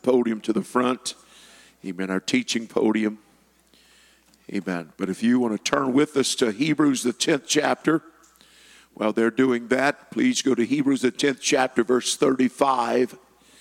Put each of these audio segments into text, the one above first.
podium to the front. Amen. Our teaching podium. Amen. But if you want to turn with us to Hebrews, the 10th chapter, while they're doing that, please go to Hebrews, the 10th chapter, verse 35.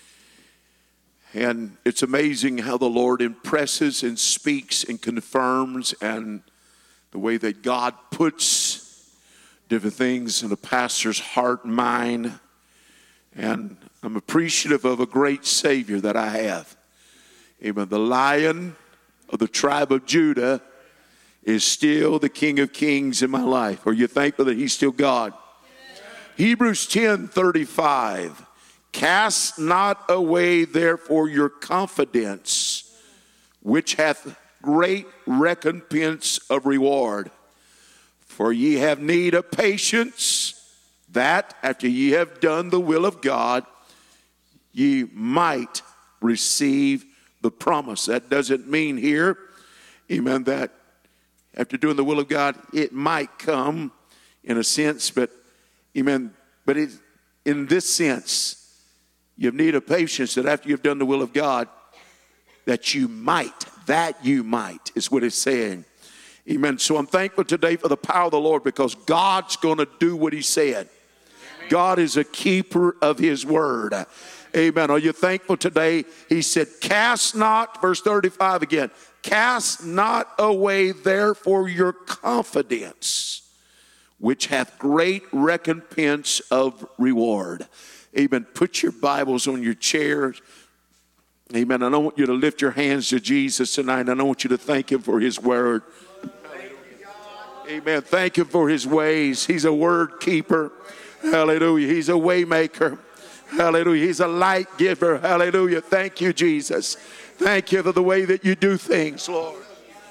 And it's amazing how the Lord impresses and speaks and confirms, and the way that God puts different things in a pastor's heart and mind. And I'm appreciative of a great Savior that I have. Amen. The Lion of the tribe of Judah is still the King of Kings in my life. Are you thankful that he's still God? Hebrews 10:35. Cast not away therefore your confidence, which hath great recompense of reward. For ye have need of patience, that after ye have done the will of God, ye might receive the promise. That doesn't mean here, amen, that after doing the will of God, it might come in a sense, but amen, but in this sense, you have need of patience that after you've done the will of God, that you might is what it's saying. Amen. So I'm thankful today for the power of the Lord, because God's going to do what he said. God is a keeper of his word. Amen. Are you thankful today? He said, cast not, verse 35 again, cast not away therefore your confidence, which hath great recompense of reward. Amen. Put your Bibles on your chairs. Amen. I don't want you to lift your hands to Jesus tonight. I don't want you to thank him for his word. Amen. Thank him for his ways. He's a word keeper. Hallelujah. He's a way maker. Hallelujah. He's a light giver. Hallelujah. Thank you, Jesus. Thank you for the way that you do things, Lord.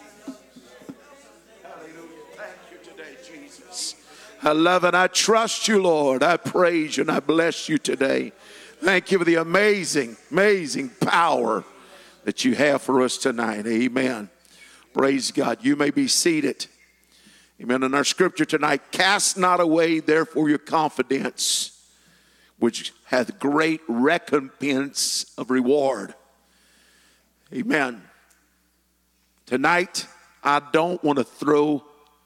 I love and I trust you, Lord. I praise you and I bless you today. Thank you for the amazing, amazing power that you have for us tonight. Amen. Praise God. You may be seated. Amen. In our scripture tonight, cast not away therefore your confidence, which hath great recompense of reward. Amen. Tonight, I don't want to throw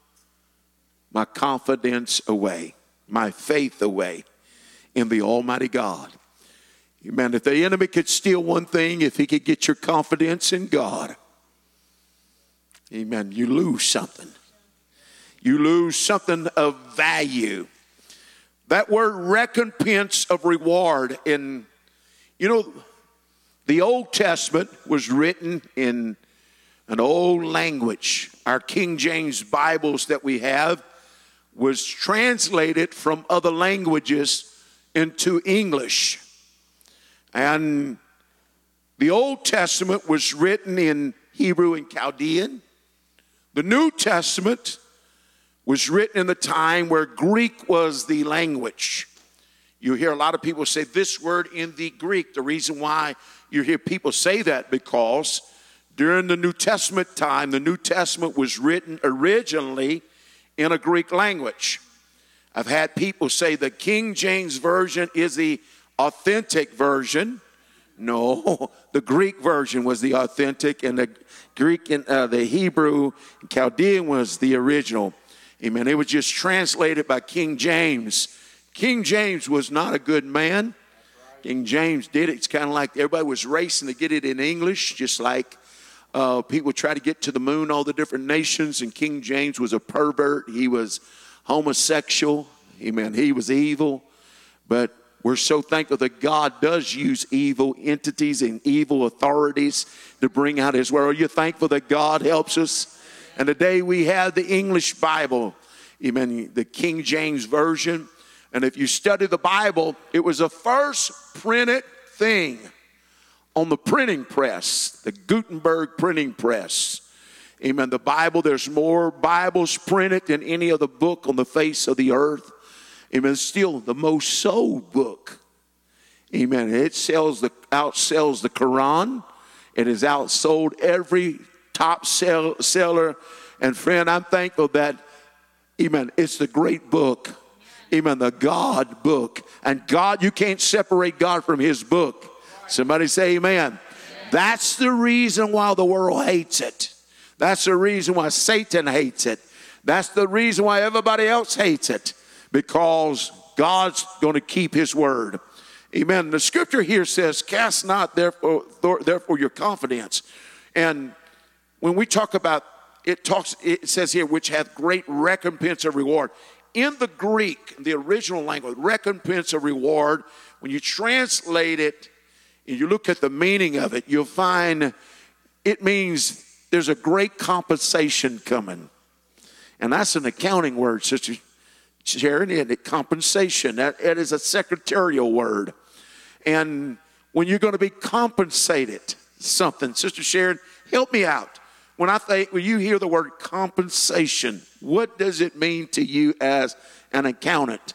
my confidence away, my faith away in the Almighty God. Amen. If the enemy could steal one thing, if he could get your confidence in God, amen, you lose something. You lose something of value. That word recompense of reward, in, you know, the Old Testament was written in an old language. Our King James Bibles that we have was translated from other languages into English. And the Old Testament was written in Hebrew and Chaldean. The New Testament was written in the time where Greek was the language. You hear a lot of people say this word in the Greek. The reason why you hear people say that, because during the New Testament time, the New Testament was written originally in a Greek language. I've had people say the King James Version is the authentic version. No, the Greek version was the authentic, and the Greek and the Hebrew and Chaldean was the original. Amen. It was just translated by King James. King James was not a good man. King James did it. It's kind of like everybody was racing to get it in English, just like people try to get to the moon, all the different nations, and King James was a pervert. He was homosexual. Amen. He was evil. But we're so thankful that God does use evil entities and evil authorities to bring out his word. Are you thankful that God helps us? And today we have the English Bible, amen, the King James Version. And if you study the Bible, it was the first printed thing on the printing press, the Gutenberg printing press. Amen. The Bible, there's more Bibles printed than any other book on the face of the earth. Amen. Still the most sold book. Amen. It outsells the Quran. It has outsold every top seller. And friend, I'm thankful that, amen, it's the great book. Amen. The God book. And God, you can't separate God from his book. Somebody say amen. That's the reason why the world hates it. That's the reason why Satan hates it. That's the reason why everybody else hates it, because God's going to keep his word. Amen. The scripture here says, cast not therefore your confidence. And when we talk about it, says here, which hath great recompense of reward. In the Greek, the original language, recompense of reward, when you translate it and you look at the meaning of it, you'll find it means there's a great compensation coming. And that's an accounting word, Sister Sharon, isn't it? Compensation. That is a secretarial word. And when you're going to be compensated something, Sister Sharon, help me out. When you hear the word compensation, what does it mean to you as an accountant?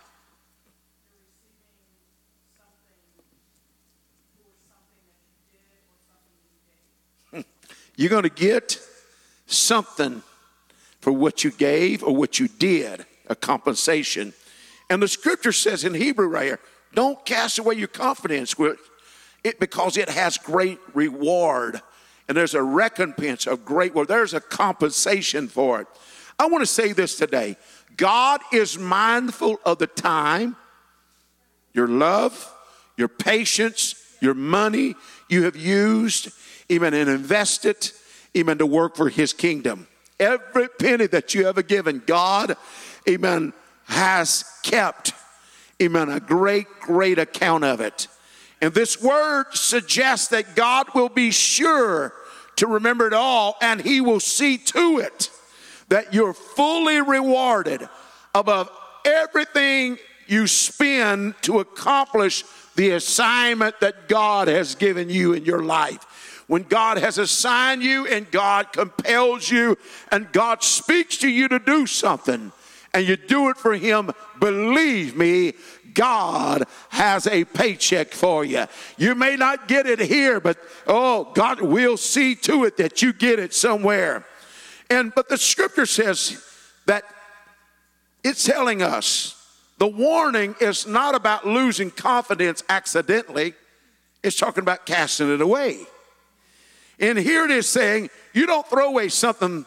You're going to get something for what you gave or what you did, a compensation. And the scripture says in Hebrew right here, don't cast away your confidence with it, because it has great reward. And there's a recompense of great reward. There's a compensation for it. I want to say this today. God is mindful of the time, your love, your patience, your money you have used, even and invested, even to work for his kingdom. Every penny that you ever given, God, amen, has kept, amen, a great, great account of it. And this word suggests that God will be sure to remember it all, and he will see to it that you're fully rewarded above everything you spend to accomplish the assignment that God has given you in your life. When God has assigned you and God compels you and God speaks to you to do something and you do it for him, believe me, God has a paycheck for you. You may not get it here, but God will see to it that you get it somewhere. But the scripture says that it's telling us the warning is not about losing confidence accidentally. It's talking about casting it away. And here it is saying, you don't throw away something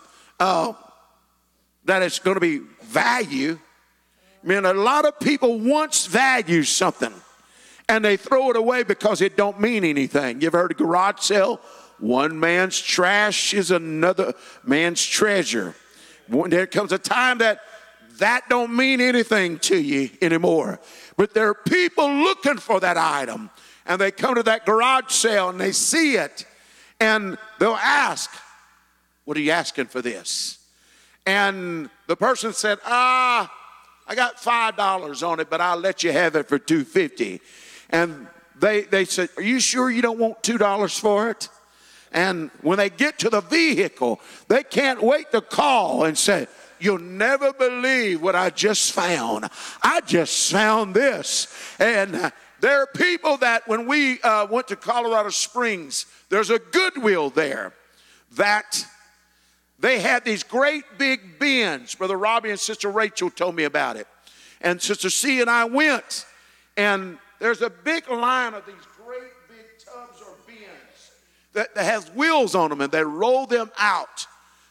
that is going to be value. I mean, a lot of people once value something and they throw it away because it don't mean anything. You ever heard of garage sale? One man's trash is another man's treasure. There comes a time that don't mean anything to you anymore. But there are people looking for that item, and they come to that garage sale and they see it, and they'll ask, what are you asking for this? And the person said, I got $5 on it, but I'll let you have it for $2.50. And they said, are you sure you don't want $2 for it? And when they get to the vehicle, they can't wait to call and say, you'll never believe what I just found. I just found this. And there are people that when we went to Colorado Springs, there's a Goodwill there that they had these great big bins. Brother Robbie and Sister Rachel told me about it. And Sister C and I went, and there's a big line of these great big tubs or bins that has wheels on them, and they roll them out.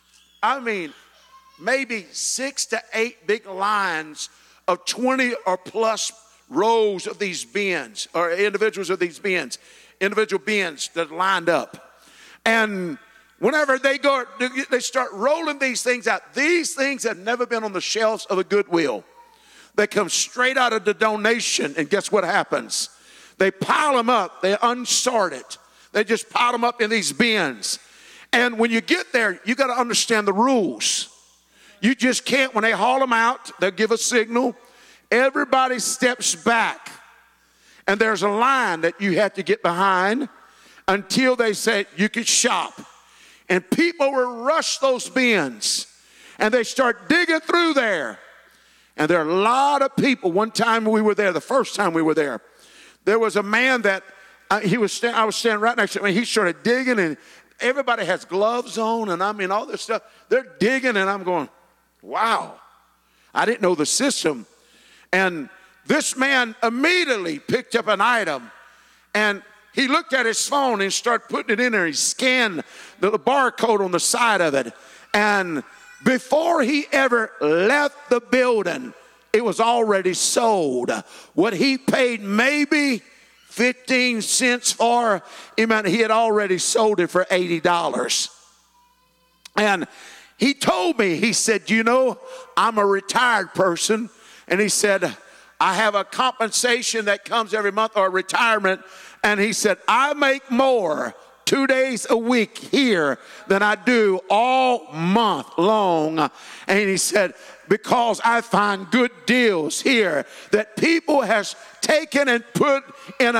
I mean, maybe 6 to 8 big lines of 20 or plus rows of these bins, or individuals of these bins, individual bins that are lined up. And whenever they start rolling these things out. These things have never been on the shelves of a Goodwill. They come straight out of the donation, and guess what happens? They pile them up. They unsort it. They just pile them up in these bins. And when you get there, you got to understand the rules. You just can't, when they haul them out, they'll give a signal. Everybody steps back. And there's a line that you have to get behind until they say you can shop. And people will rush those bins. And they start digging through there. And there are a lot of people. One time we were there, the first time we were there was a man that I was standing right next to him. He started digging, and everybody has gloves on, and I mean all this stuff. They're digging, and I'm going, wow. I didn't know the system. And this man immediately picked up an item, and he looked at his phone and started putting it in there. He scanned the barcode on the side of it. And before he ever left the building, it was already sold. What he paid maybe 15 cents for, he had already sold it for $80. And he told me, he said, I'm a retired person. And he said, I have a compensation that comes every month, or a retirement. And he said, I make more 2 days a week here than I do all month long. And he said, because I find good deals here that people has taken and put in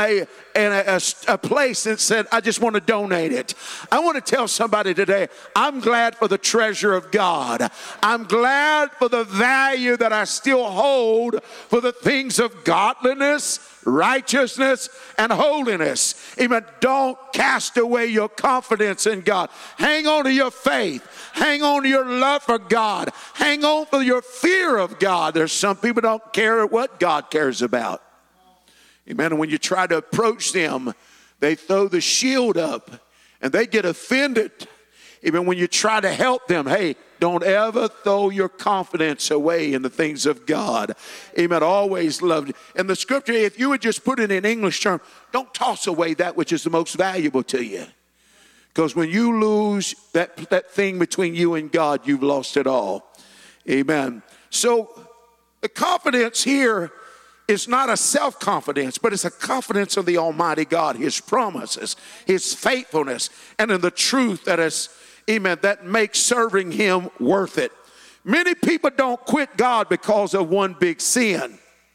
a place and said, I just want to donate it. I want to tell somebody today, I'm glad for the treasure of God. I'm glad for the value that I still hold for the things of godliness, righteousness, and holiness. Amen. Don't cast away your confidence in God. Hang on to your faith. Hang on to your love for God. Hang on for your fear of God. There's some people don't care what God cares about. Amen. And when you try to approach them, they throw the shield up and they get offended. Even when you try to help them, hey, don't ever throw your confidence away in the things of God. Amen. Always loved. And the scripture, if you would just put it in English term, don't toss away that which is the most valuable to you. Because when you lose that thing between you and God, you've lost it all. Amen. So the confidence here is not a self-confidence, but it's a confidence in the Almighty God, His promises, His faithfulness, and in the truth that is, amen, that makes serving Him worth it. Many people don't quit God because of one big sin.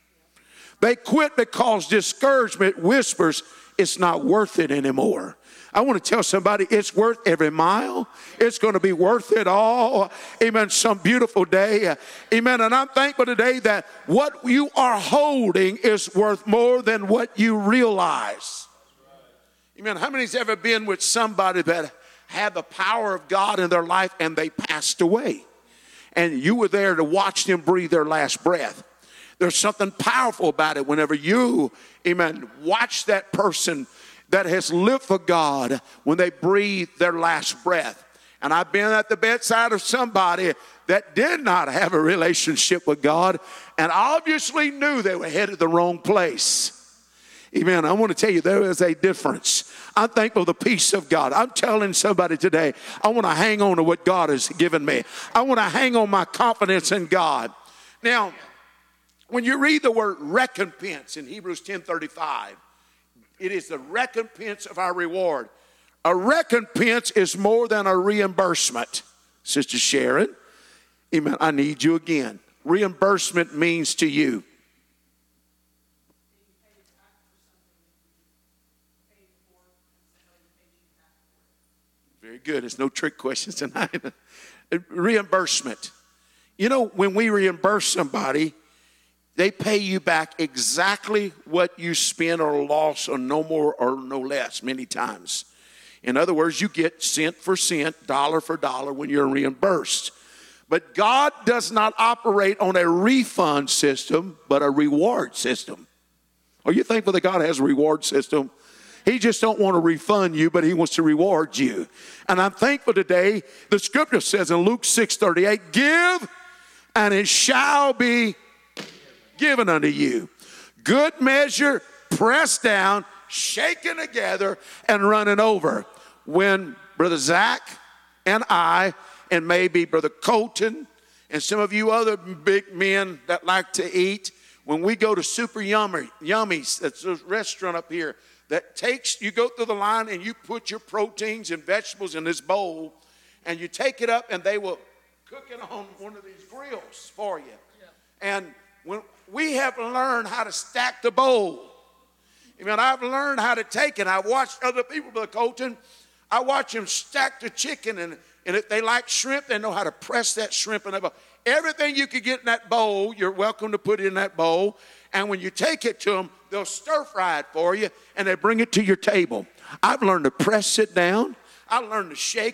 They quit because discouragement whispers it's not worth it anymore. I want to tell somebody it's worth every mile. It's going to be worth it all. Amen. Some beautiful day. Amen. And I'm thankful today that what you are holding is worth more than what you realize. Amen. How many's ever been with somebody that had the power of God in their life and they passed away? And you were there to watch them breathe their last breath. There's something powerful about it whenever you, amen, watch that person that has lived for God when they breathe their last breath. And I've been at the bedside of somebody that did not have a relationship with God and obviously knew they were headed the wrong place. Amen. I want to tell you there is a difference. I'm thankful for the peace of God. I'm telling somebody today, I want to hang on to what God has given me. I want to hang on my confidence in God. Now, when you read the word recompense in Hebrews 10:35, it is the recompense of our reward. A recompense is more than a reimbursement. Sister Sharon, amen, I need you again. Reimbursement means to you. Very good. There's no trick questions tonight. Reimbursement. You know, when we reimburse somebody, they pay you back exactly what you spent or lost, or no more or no less, many times. In other words, you get cent for cent, dollar for dollar when you're reimbursed. But God does not operate on a refund system, but a reward system. Are you thankful that God has a reward system? He just don't want to refund you, but He wants to reward you. And I'm thankful today, the scripture says in Luke 6:38, give and it shall be given unto you. Good measure, pressed down, shaken together, and running over. When Brother Zach and I, and maybe Brother Colton, and some of you other big men that like to eat, when we go to Super Yummy's, that's a restaurant up here, that takes, you go through the line and you put your proteins and vegetables in this bowl, and you take it up and they will cook it on one of these grills for you. Yeah. And when we have learned how to stack the bowl. I mean, I've learned how to take it. I've watched other people, Brother Colton. I watch them stack the chicken, and if they like shrimp, they know how to press that shrimp in that bowl. Everything you could get in that bowl, you're welcome to put it in that bowl. And when you take it to them, they'll stir fry it for you, and they bring it to your table. I've learned to press it down. I learned to shake it.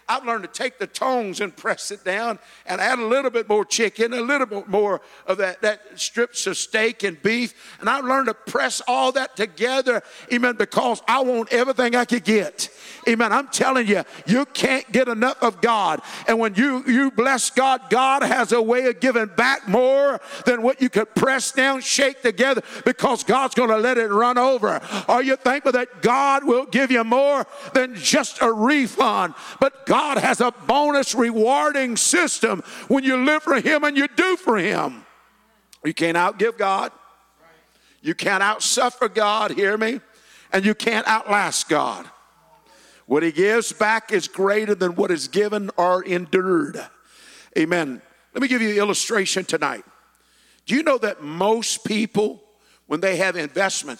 I've learned to take the tongs and press it down and add a little bit more chicken, a little bit more of that strips of steak and beef. And I've learned to press all that together, amen, because I want everything I could get. Amen. I'm telling you, you can't get enough of God. And when you bless God, God has a way of giving back more than what you could press down, shake together, because God's going to let it run over. Are you thankful that God will give you more than just a refund? But God has a bonus rewarding system when you live for Him and you do for Him. You can't outgive God. You can't outsuffer God, hear me? And you can't outlast God. What He gives back is greater than what is given or endured. Amen. Let me give you the illustration tonight. Do you know that most people, when they have investments,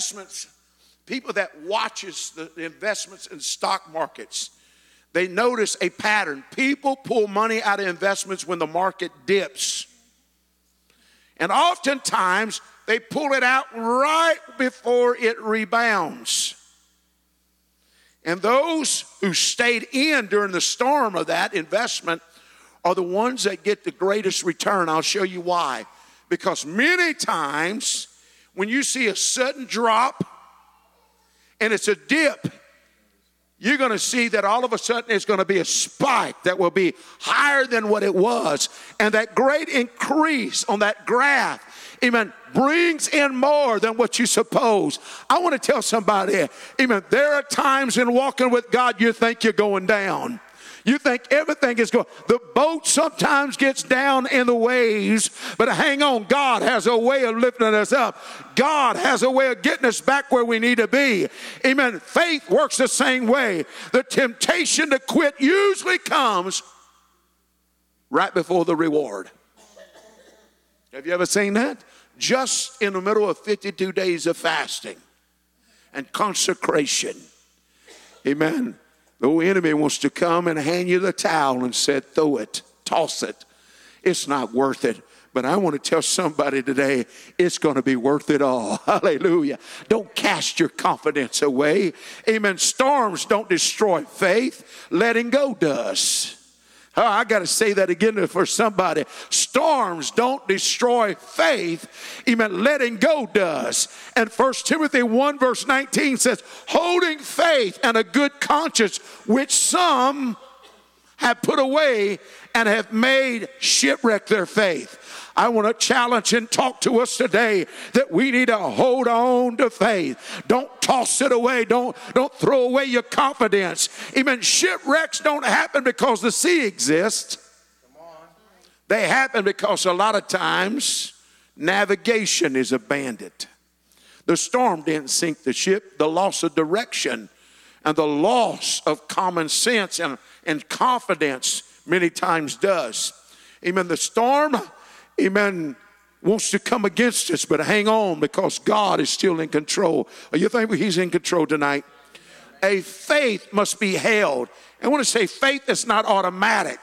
people that watches the investments in stock markets, they notice a pattern. People pull money out of investments when the market dips. And oftentimes, they pull it out right before it rebounds. And those who stayed in during the storm of that investment are the ones that get the greatest return. I'll show you why. Because many times when you see a sudden drop and it's a dip, you're going to see that all of a sudden it's going to be a spike that will be higher than what it was. And that great increase on that graph, amen, brings in more than what you suppose. I want to tell somebody, amen, there are times in walking with God you think you're going down. You think everything is going. The boat sometimes gets down in the waves, but hang on, God has a way of lifting us up. God has a way of getting us back where we need to be. Amen. Faith works the same way. The temptation to quit usually comes right before the reward. Have you ever seen that? Just in the middle of 52 days of fasting and consecration. Amen. The enemy wants to come and hand you the towel and say, throw it, toss it. It's not worth it. But I want to tell somebody today, it's going to be worth it all. Hallelujah. Don't cast your confidence away. Amen. Storms don't destroy faith. Letting go does. Oh, I got to say that again for somebody. Storms don't destroy faith. Amen. Letting go does. And 1 Timothy 1 verse 19 says, holding faith and a good conscience, which some have put away and have made shipwreck their faith. I want to challenge and talk to us today that we need to hold on to faith. Don't toss it away. Don't throw away your confidence. Even shipwrecks don't happen because the sea exists. They happen because a lot of times navigation is abandoned. The storm didn't sink the ship. The loss of direction and the loss of common sense and confidence many times does. Amen. The storm, amen, wants to come against us, but hang on because God is still in control. Are you thankful He's in control tonight? A faith must be held. I want to say faith is not automatic.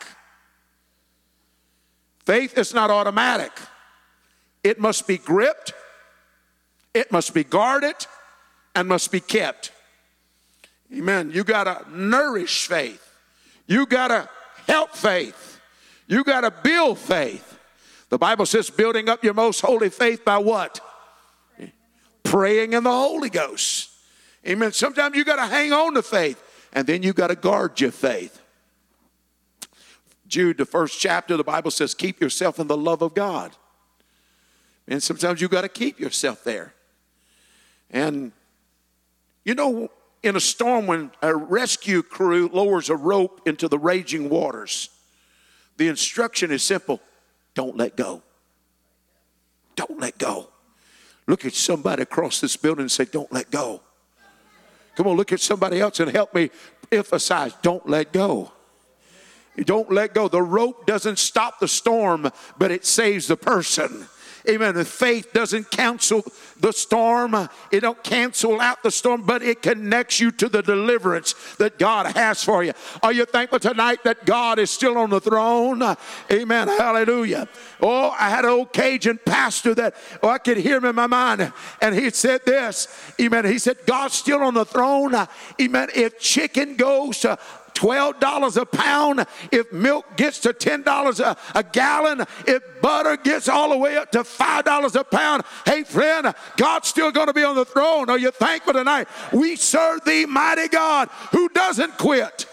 Faith is not automatic. It must be gripped, it must be guarded, and must be kept. Amen. You got to nourish faith. You got to help faith. You got to build faith. The Bible says building up your most holy faith by what? Praying in the Holy Ghost. Amen. Sometimes you got to hang on to faith, and then you got to guard your faith. Jude, the first chapter, the Bible says keep yourself in the love of God. And sometimes you got to keep yourself there. And you know, in a storm, when a rescue crew lowers a rope into the raging waters, the instruction is simple. Don't let go. Don't let go. Look at somebody across this building and say, don't let go. Come on, look at somebody else and help me emphasize, don't let go. Don't let go. The rope doesn't stop the storm, but it saves the person. Amen. The faith doesn't cancel the storm. It don't cancel out the storm, but it connects you to the deliverance that God has for you. Are you thankful tonight that God is still on the throne? Amen. Hallelujah. Oh, I had an old Cajun pastor that I could hear him in my mind. And he said this. Amen. He said, God's still on the throne. Amen. If chicken goes to $12 a pound, if milk gets to $10 a gallon, if butter gets all the way up to $5 a pound, hey friend, God's still going to be on the throne. Are you thankful tonight? We serve the mighty God who doesn't quit.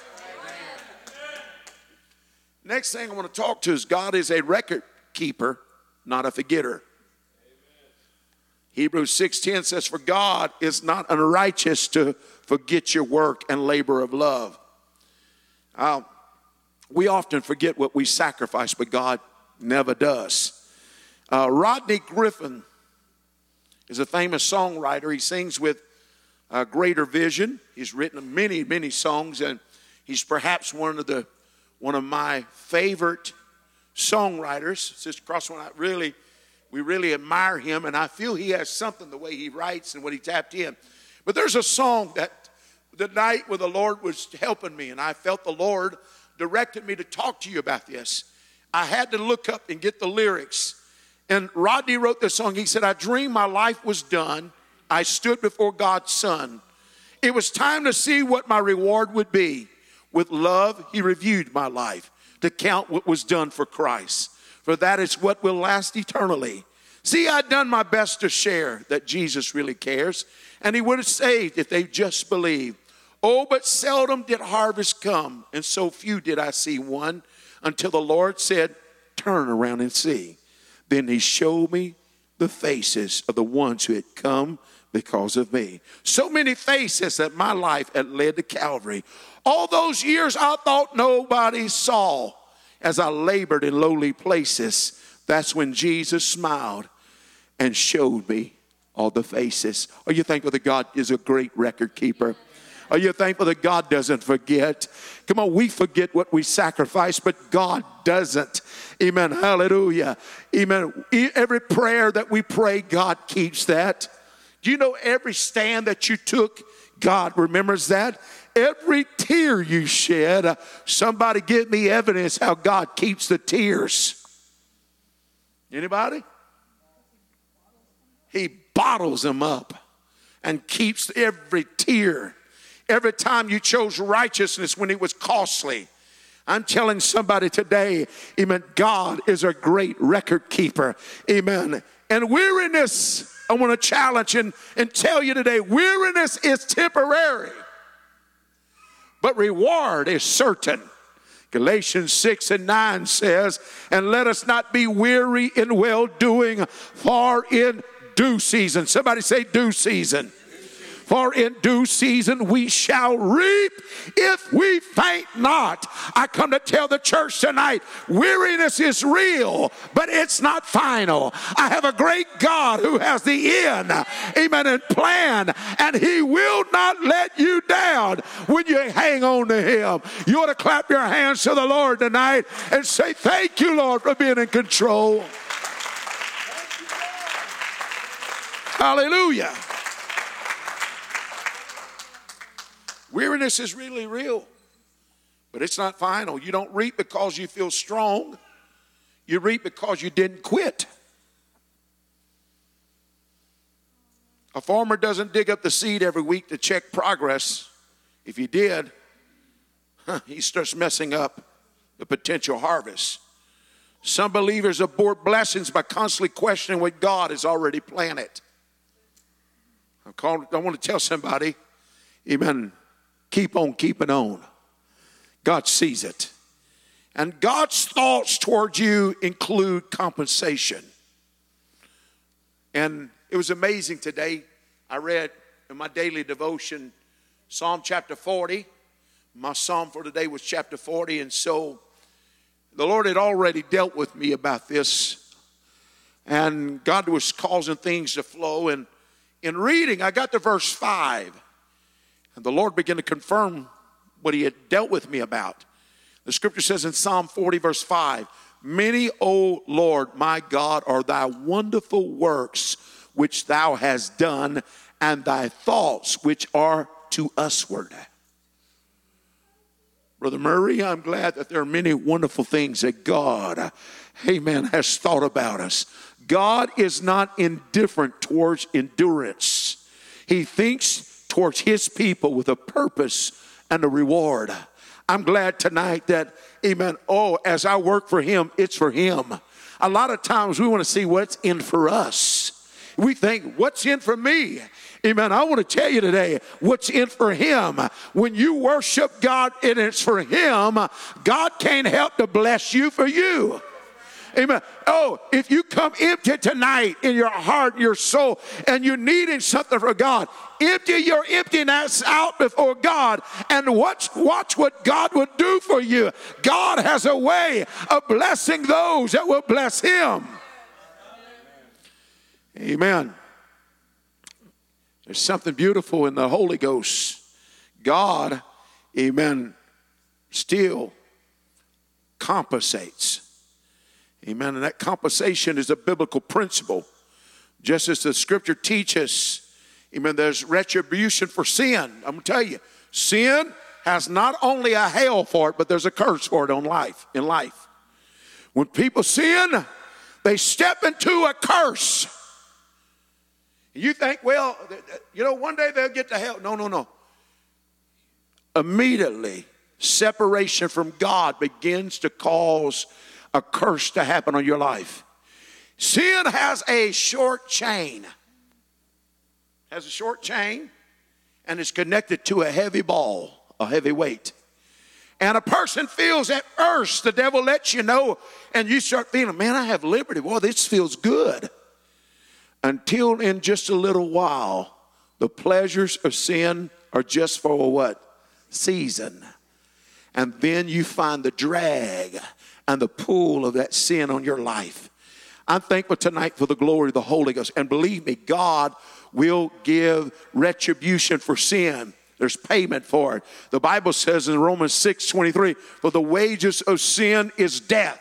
Next thing I want to talk to is God is a record keeper, not a forgetter. Hebrews 6:10 says, for God is not unrighteous to forget your work and labor of love. We often forget what we sacrifice, but God never does. Rodney Griffin is a famous songwriter. He sings with Greater Vision. He's written many, many songs, and he's perhaps one of my favorite songwriters. Sister Crossman, we really admire him, and I feel he has something the way he writes and what he tapped in. But there's a song that the night where the Lord was helping me, and I felt the Lord directed me to talk to you about this. I had to look up and get the lyrics. And Rodney wrote this song. He said, I dreamed my life was done. I stood before God's Son. It was time to see what my reward would be. With love, he reviewed my life to count what was done for Christ. For that is what will last eternally. See, I'd done my best to share that Jesus really cares, and he would have saved if they just believed. Oh, but seldom did harvest come, and so few did I see one, until the Lord said, turn around and see. Then he showed me the faces of the ones who had come because of me. So many faces that my life had led to Calvary. All those years I thought nobody saw. As I labored in lowly places, that's when Jesus smiled and showed me all the faces. Are you thankful that God is a great record keeper? Are you thankful that God doesn't forget? Come on, we forget what we sacrifice, but God doesn't. Amen. Hallelujah. Amen. Every prayer that we pray, God keeps that. Do you know every stand that you took, God remembers that? Every tear you shed, somebody give me evidence how God keeps the tears. Anybody? He bottles them up and keeps every tear. Every time you chose righteousness when it was costly. I'm telling somebody today, amen, God is a great record keeper. Amen. And weariness, I want to challenge and tell you today, weariness is temporary. But reward is certain. Galatians 6:9 says, and let us not be weary in well-doing, for in due season. Somebody say due season. For in due season we shall reap if we faint not. I come to tell the church tonight, weariness is real, but it's not final. I have a great God who has the end, amen, and plan, and he will not let you down when you hang on to him. You ought to clap your hands to the Lord tonight and say, thank you, Lord, for being in control. Hallelujah. Weariness is really real, but it's not final. You don't reap because you feel strong. You reap because you didn't quit. A farmer doesn't dig up the seed every week to check progress. If he did, he starts messing up the potential harvest. Some believers abort blessings by constantly questioning what God has already planted. I want to tell somebody, amen, keep on keeping on. God sees it. And God's thoughts towards you include compensation. And it was amazing today. I read in my daily devotion Psalm chapter 40. My psalm for today was chapter 40. And so the Lord had already dealt with me about this. And God was causing things to flow. And in reading, I got to verse 5. And the Lord began to confirm what he had dealt with me about. The scripture says in Psalm 40 verse 5, many, O Lord, my God, are thy wonderful works which thou hast done, and thy thoughts which are to usward. Brother Murray, I'm glad that there are many wonderful things that God, amen, has thought about us. God is not indifferent towards endurance. He thinks towards his people with a purpose and a reward. I'm glad tonight that, amen, as I work for him, it's for him. A lot of times we want to see what's in for us. We think, what's in for me? Amen. I want to tell you today what's in for him. When you worship God and it's for him, God can't help to bless you for you. Amen. If you come empty tonight in your heart and your soul and you're needing something for God, empty your emptiness out before God and watch what God would do for you. God has a way of blessing those that will bless him. Amen. There's something beautiful in the Holy Ghost. God, amen, still compensates. Amen. And that compensation is a biblical principle. Just as the scripture teaches, amen, there's retribution for sin. I'm going to tell you, sin has not only a hell for it, but there's a curse for it in life. When people sin, they step into a curse. You think, well, one day they'll get to hell. No. Immediately, separation from God begins to cause a curse to happen on your life. Sin has a short chain. And it's connected to a heavy ball, a heavy weight. And a person feels at first, the devil lets you know, and you start feeling, man, I have liberty. Boy, this feels good. Until in just a little while, the pleasures of sin are just for a what? Season. And then you find the drag and the pull of that sin on your life. I'm thankful tonight for the glory of the Holy Ghost. And believe me, God will give retribution for sin. There's payment for it. The Bible says in Romans 6:23, for the wages of sin is death.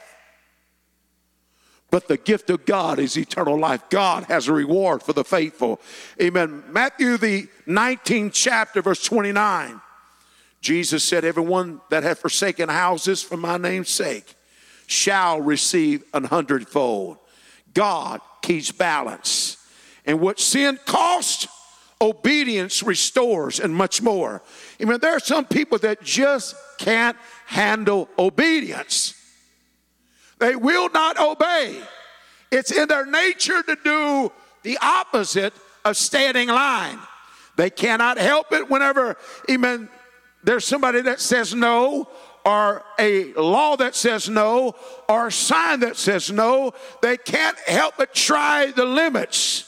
But the gift of God is eternal life. God has a reward for the faithful. Amen. Matthew the 19th chapter, verse 29. Jesus said, everyone that hath forsaken houses for my name's sake shall receive 100-fold. God keeps balance. And what sin cost, obedience restores, and much more. Amen. There are some people that just can't handle obedience. They will not obey. It's in their nature to do the opposite of standing in line. They cannot help it whenever, amen, there's somebody that says no, or a law that says no, or a sign that says no. They can't help but try the limits.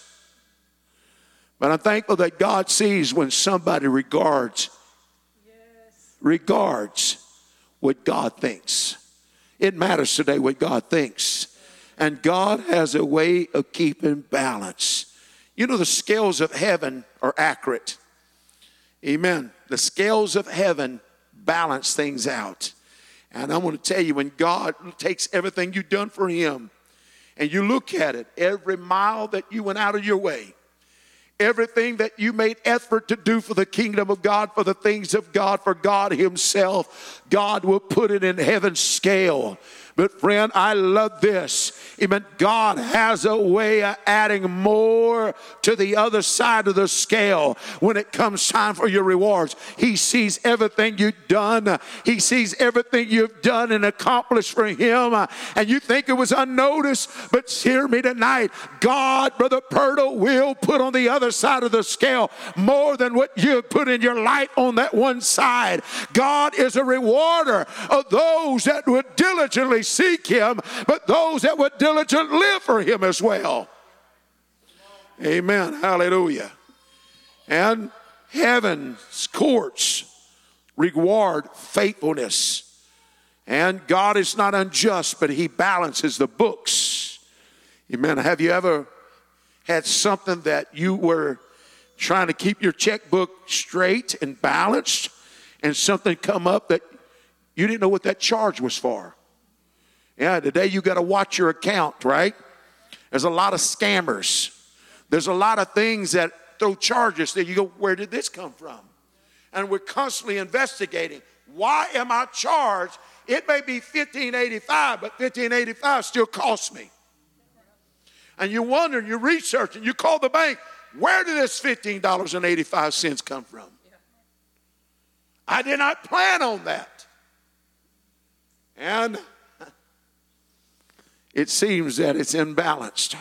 But I'm thankful that God sees when somebody regards what God thinks. It matters today what God thinks. And God has a way of keeping balance. You know, the scales of heaven are accurate. Amen. The scales of heaven balance things out. And I want to tell you, when God takes everything you've done for him and you look at it, every mile that you went out of your way, everything that you made effort to do for the kingdom of God, for the things of God, for God himself, God will put it in heaven's scale. But friend, I love this. Amen. God has a way of adding more to the other side of the scale when it comes time for your rewards. He sees everything you've done. He sees everything you've done and accomplished for him. And you think it was unnoticed, but hear me tonight. God, Brother Purtle, will put on the other side of the scale more than what you put in your life on that one side. God is a rewarder of those that would diligently seek him, but those that would diligently live for him as well. Amen. Hallelujah. And heaven's courts reward faithfulness. And God is not unjust, but he balances the books. Amen. Have you ever had something that you were trying to keep your checkbook straight and balanced, and something come up that you didn't know what that charge was for? Yeah, today you got to watch your account, right? There's a lot of scammers. There's a lot of things that throw charges that you go, where did this come from? And we're constantly investigating. Why am I charged? It may be $15.85, but $15.85 still costs me. And you wonder, and you research, and you call the bank, where did this $15.85 come from? I did not plan on that. And it seems that it's imbalanced.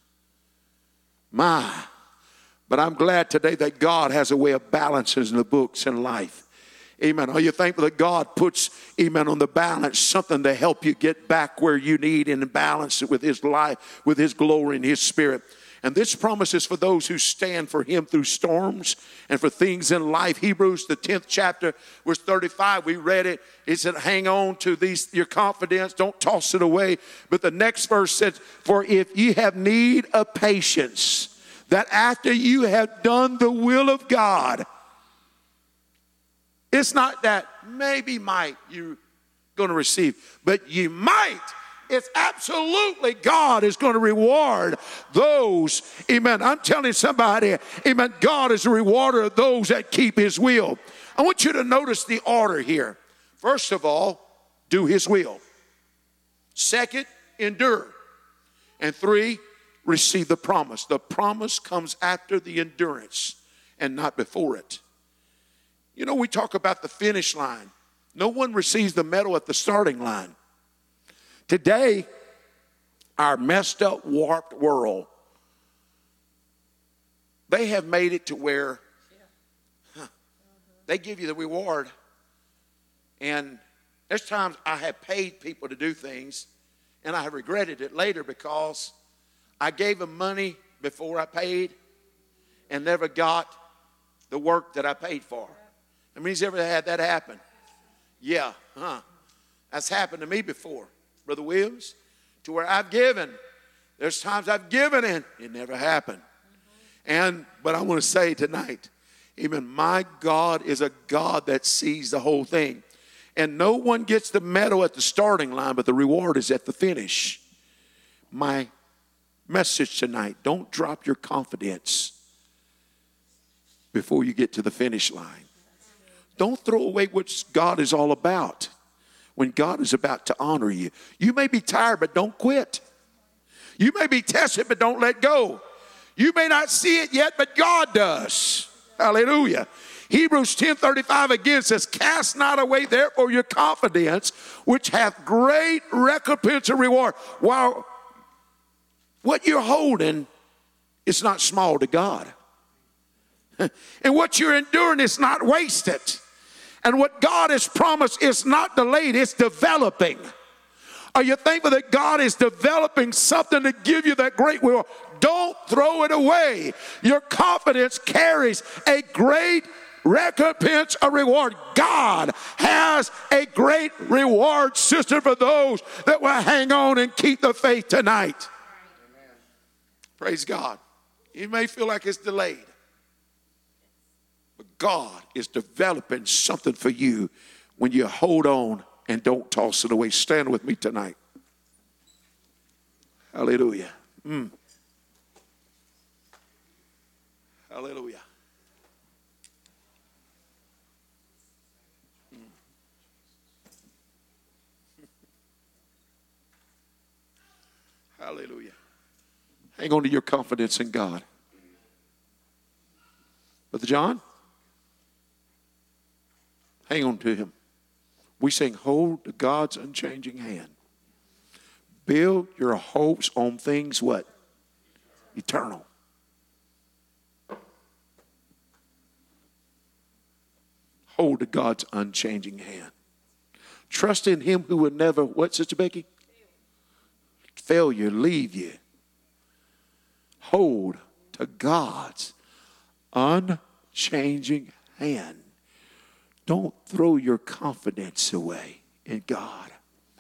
But I'm glad today that God has a way of balancing the books in life. Amen. Are you thankful that God puts, amen, on the balance something to help you get back where you need and balance it with His life, with His glory and His Spirit. And this promise is for those who stand for Him through storms and for things in life. Hebrews, the 10th chapter, verse 35, we read it. It said, hang on to your confidence. Don't toss it away. But the next verse says, for if you have need of patience, that after you have done the will of God, it's not that maybe might you're going to receive, but you might. It's absolutely God is going to reward those. Amen. I'm telling somebody, amen, God is a rewarder of those that keep His will. I want you to notice the order here. First of all, do His will. Second, endure. And 3, receive the promise. The promise comes after the endurance and not before it. You know, we talk about the finish line. No one receives the medal at the starting line. Today, our messed up, warped world, they have made it to where they give you the reward. And there's times I have paid people to do things, and I have regretted it later because I gave them money before I paid and never got the work that I paid for. I mean, has ever had that happen? Yeah, that's happened to me before, Brother Williams, to where I've given. There's times I've given and it never happened. But I want to say tonight, amen, my God is a God that sees the whole thing. And no one gets the medal at the starting line, but the reward is at the finish. My message tonight, don't drop your confidence before you get to the finish line. Don't throw away what God is all about when God is about to honor you. You may be tired, but don't quit. You may be tested, but don't let go. You may not see it yet, but God does. Hallelujah. Hebrews 10:35 again says, cast not away therefore your confidence, which hath great recompense and reward. While what you're holding is not small to God. And what you're enduring is not wasted. And what God has promised is not delayed, it's developing. Are you thankful that God is developing something to give you that great reward? Don't throw it away. Your confidence carries a great recompense, a reward. God has a great reward system for those that will hang on and keep the faith tonight. Amen. Praise God. You may feel like it's delayed. But God is developing something for you when you hold on and don't toss it away. Stand with me tonight. Hallelujah. Hallelujah. Hallelujah. Hang on to your confidence in God. Brother John, hang on to Him. We sing, hold to God's unchanging hand. Build your hopes on things what? Eternal. Hold to God's unchanging hand. Trust in Him who would never, what, Sister Becky? Fail you, leave you. Hold to God's unchanging hand. Don't throw your confidence away in God.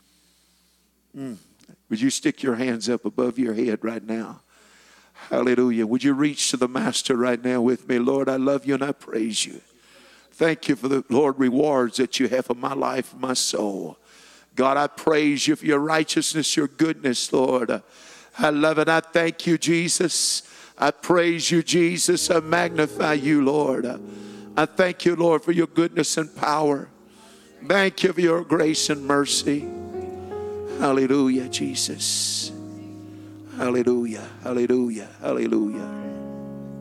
Would you stick your hands up above your head right now? Hallelujah. Would you reach to the Master right now with me? Lord, I love you and I praise you. Thank you for the, Lord, rewards that you have for my life, my soul. God, I praise you for your righteousness, your goodness, Lord. I love it. I thank you, Jesus. I praise you, Jesus. I magnify you, Lord. I thank you, Lord, for your goodness and power. Thank you for your grace and mercy. Hallelujah, Jesus. Hallelujah, hallelujah, hallelujah.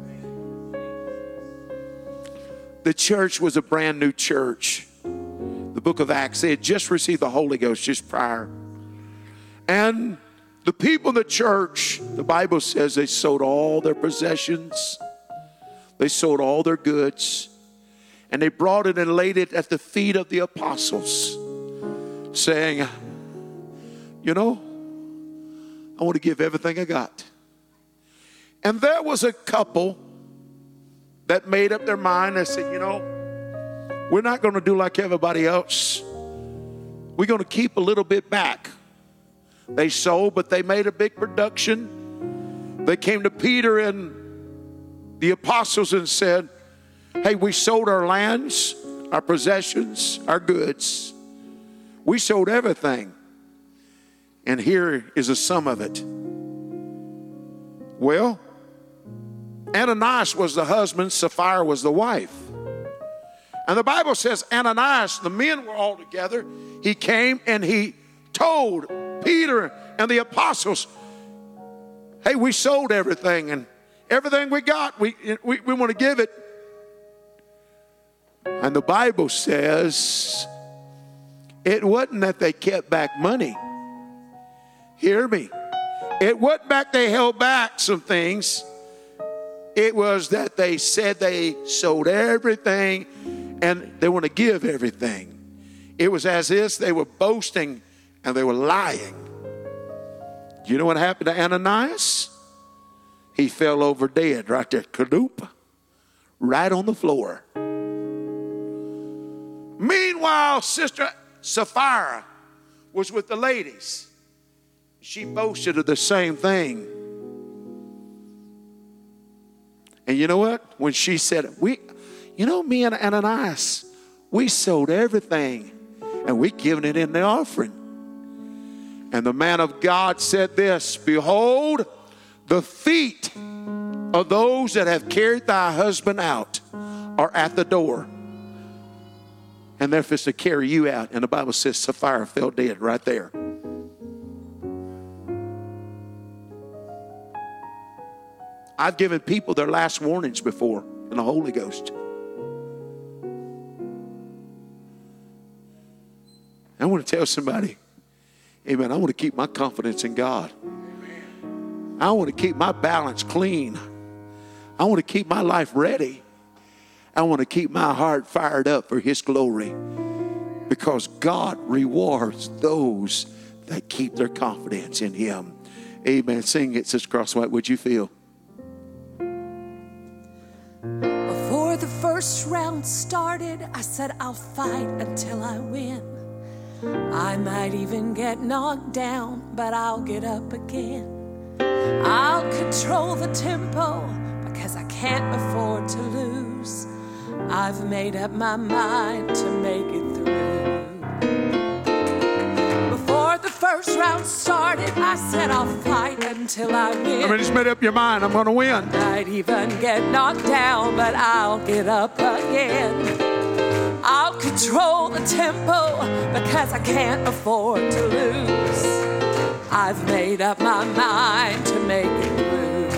The church was a brand new church. the book of Acts. They had just received the Holy Ghost just prior. And the people in the church, the Bible says they sold all their possessions. They sold all their goods. And they brought it and laid it at the feet of the apostles, saying, you know, I want to give everything I got. And there was a couple that made up their mind. They said, you know, we're not going to do like everybody else. We're going to keep a little bit back. They sold, but they made a big production. They came to Peter and the apostles and said, hey, we sold our lands, our possessions, our goods. We sold everything. And here is a sum of it. Well, Ananias was the husband, Sapphira was the wife. And the Bible says Ananias, the men were all together. He came and he told Peter and the apostles, hey, we sold everything, and everything we got, we want to give it. And the Bible says it wasn't that they kept back money. Hear me. It wasn't that they held back some things. It was that they said they sold everything and they want to give everything. It was as if they were boasting and they were lying. You know what happened to Ananias? He fell over dead right there. Kadoop. Right on the floor. Meanwhile, Sister Sapphira was with the ladies. She boasted of the same thing. And you know what? When she said, me and Ananias, we sold everything and we given it in the offering. And the man of God said this, behold, the feet of those that have carried thy husband out are at the door. And they're supposed to carry you out. And the Bible says Sapphira fell dead right there. I've given people their last warnings before in the Holy Ghost. I want to tell somebody, amen, I want to keep my confidence in God. I want to keep my balance clean. I want to keep my life ready. I want to keep my heart fired up for His glory, because God rewards those that keep their confidence in Him. Amen. Sing it, Sister Crosswhite. What'd you feel? Before the first round started, I said I'll fight until I win. I might even get knocked down, but I'll get up again. I'll control the tempo because I can't afford to lose. I've made up my mind to make it through. Before the first round started, I said I'll fight until I win. I mean, just made up your mind, I'm going to win. I might even get knocked down, but I'll get up again. I'll control the tempo because I can't afford to lose. I've made up my mind to make it through.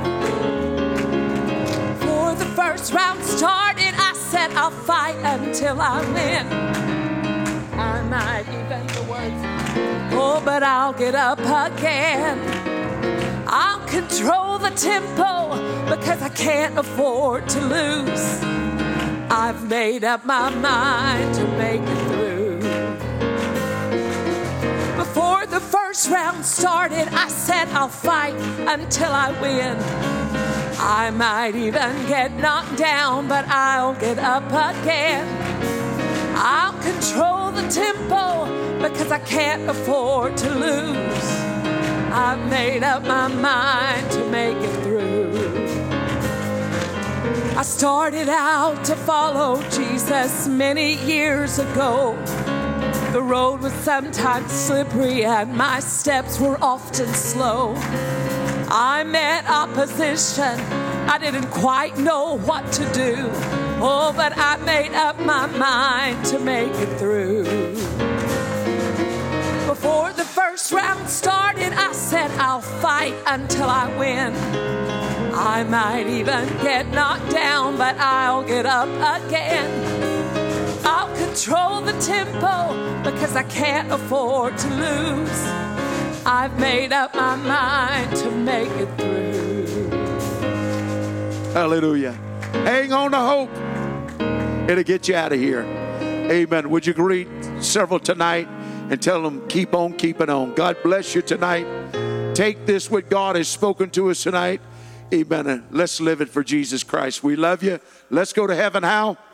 Before the first round started, I said I'll fight until I win. I might even the words, oh, but I'll get up again. I'll control the tempo because I can't afford to lose. I've made up my mind to make it through. Before the first round started, I said I'll fight until I win. I might even get knocked down, but I'll get up again. I'll control the tempo because I can't afford to lose. I've made up my mind to make it through. I started out to follow Jesus many years ago. The road was sometimes slippery and my steps were often slow. I met opposition, I didn't quite know what to do. Oh, but I made up my mind to make it through. Before the first round started, I said I'll fight until I win. I might even get knocked down, but I'll get up again. I'll control the tempo because I can't afford to lose. I've made up my mind to make it through. Hallelujah. Hang on to hope. It'll get you out of here. Amen. Would you greet several tonight and tell them, keep on keeping on. God bless you tonight. Take this, what God has spoken to us tonight. Amen. And let's live it for Jesus Christ. We love you. Let's go to heaven how?